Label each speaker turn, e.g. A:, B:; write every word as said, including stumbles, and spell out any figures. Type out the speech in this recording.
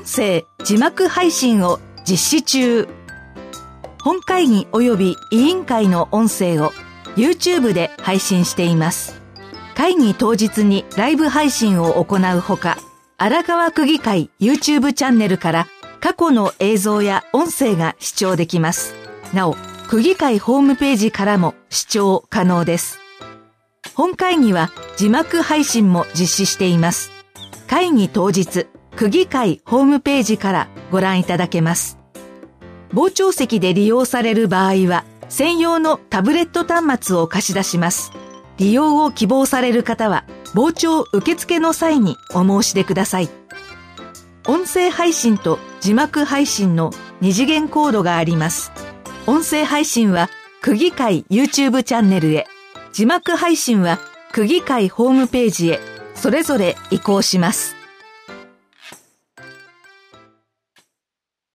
A: 声字幕配信を実施中。本会議及び委員会の音声を YouTube で配信しています。会議当日にライブ配信を行うほか、荒川区議会 YouTube チャンネルから過去の映像や音声が視聴できます。なお、区議会ホームページからも視聴可能です。本会議は字幕配信も実施しています。会議当日、区議会ホームページからご覧いただけます。傍聴席で利用される場合は、専用のタブレット端末を貸し出します。利用を希望される方は、傍聴受付の際にお申し出ください。音声配信と字幕配信の二次元コードがあります。音声配信は区議会 YouTube チャンネルへ、字幕配信は区議会ホームページへ、それぞれ移行します。